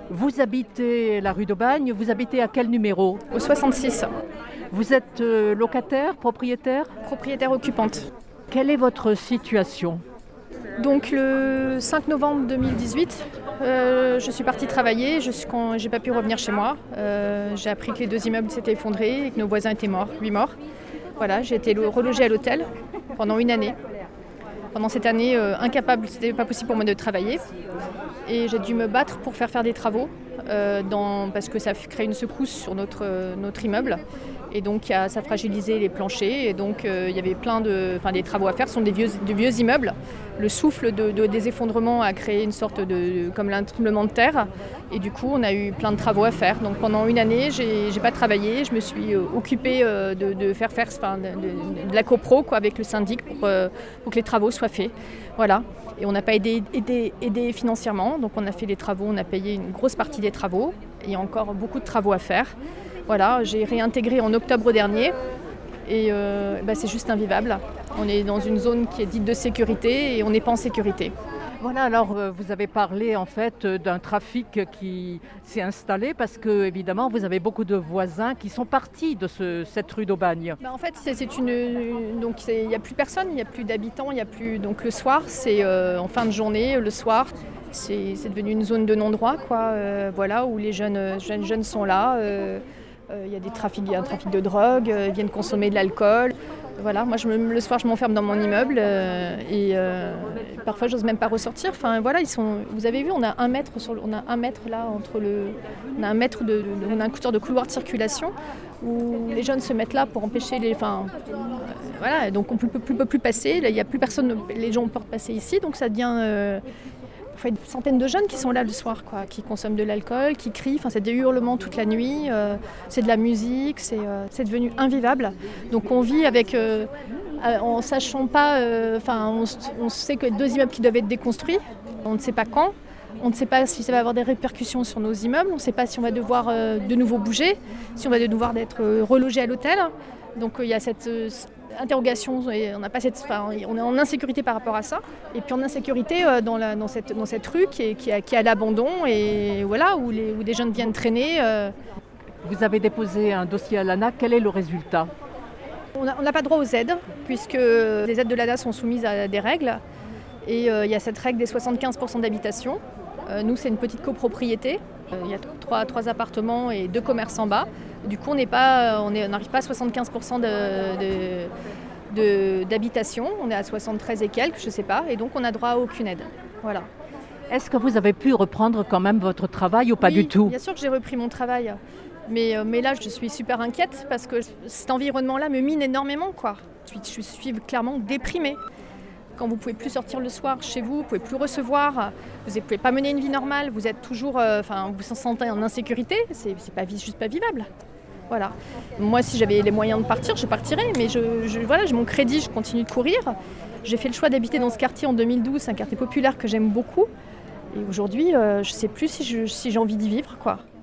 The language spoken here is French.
Vous habitez la rue d'Aubagne, vous habitez à quel numéro? Au 66, Vous êtes locataire, propriétaire? propriétaire occupante. Quelle est votre situation? Donc le 5 novembre 2018, je suis partie travailler, quand j'ai pas pu revenir chez moi. J'ai appris que les 2 immeubles s'étaient effondrés et que nos voisins étaient morts, 8 morts. Voilà, j'ai été relogée à l'hôtel pendant une année. Pendant cette année, incapable, c'était pas possible pour moi de travailler. Et j'ai dû me battre pour faire des travaux, parce que ça crée une secousse sur notre immeuble. Et donc ça fragilisait les planchers. Et donc il y avait des travaux à faire. Ce sont des vieux immeubles. Le souffle des effondrements a créé une sorte comme un tremblement de terre. Et du coup, on a eu plein de travaux à faire. Donc pendant une année, j'ai pas travaillé. Je me suis occupée de faire de la copro avec le syndic pour que les travaux soient faits. Voilà. Et on n'a pas aidé financièrement. Donc on a fait les travaux, on a payé une grosse partie des travaux. Il y a encore beaucoup de travaux à faire. Voilà, j'ai réintégré en octobre dernier et c'est juste invivable. On est dans une zone qui est dite de sécurité et on n'est pas en sécurité. Voilà, alors vous avez parlé en fait d'un trafic qui s'est installé parce que évidemment vous avez beaucoup de voisins qui sont partis de cette rue d'Aubagne. En fait, il n'y a plus personne, il n'y a plus d'habitants, il n'y a plus. Donc le soir, c'est en fin de journée, le soir, c'est devenu une zone de non-droit, voilà, où les jeunes sont là. Il y a un trafic de drogue, ils viennent consommer de l'alcool. Voilà, moi le soir je m'enferme dans mon immeuble et parfois j'ose même pas ressortir. Enfin voilà, vous avez vu, on a un mètre là on a un sorte de couloir de circulation où les jeunes se mettent là pour empêcher voilà, donc on peut plus passer. Là, il y a plus personne, les gens peuvent passer ici, donc ça devient une centaine de jeunes qui sont là le soir, qui consomment de l'alcool, qui crient. C'est des hurlements toute la nuit, c'est de la musique, c'est devenu invivable. Donc on vit avec, en sachant pas, on sait que 2 immeubles qui doivent être déconstruits, on ne sait pas quand. On ne sait pas si ça va avoir des répercussions sur nos immeubles, on ne sait pas si on va devoir de nouveau bouger, si on va devoir être relogé à l'hôtel. Donc il y a cette interrogation, et on est en insécurité par rapport à ça, et puis en insécurité dans cette rue qui est à l'abandon, et voilà, où des jeunes viennent traîner. Vous avez déposé un dossier à l'ANA, quel est le résultat? On n'a pas droit aux aides, puisque les aides de l'ANA sont soumises à des règles, et il y a cette règle des 75% d'habitation. Nous, c'est une petite copropriété. Il y a 3 appartements et 2 commerces en bas. Du coup, on n'arrive pas à 75% d'habitation. On est à 73 et quelques, je ne sais pas. Et donc, on n'a droit à aucune aide. Voilà. Est-ce que vous avez pu reprendre quand même votre travail ou pas du tout? Bien sûr que j'ai repris mon travail. Mais là, je suis super inquiète parce que cet environnement-là me mine énormément, Je suis clairement déprimée. Quand vous ne pouvez plus sortir le soir chez vous, vous ne pouvez plus recevoir, vous ne pouvez pas mener une vie normale, vous êtes toujours, vous vous sentez en insécurité, c'est juste pas vivable. Voilà. Moi, si j'avais les moyens de partir, je partirais, mais voilà, j'ai mon crédit, je continue de courir. J'ai fait le choix d'habiter dans ce quartier en 2012, un quartier populaire que j'aime beaucoup. Et aujourd'hui, je ne sais plus si j'ai envie d'y vivre,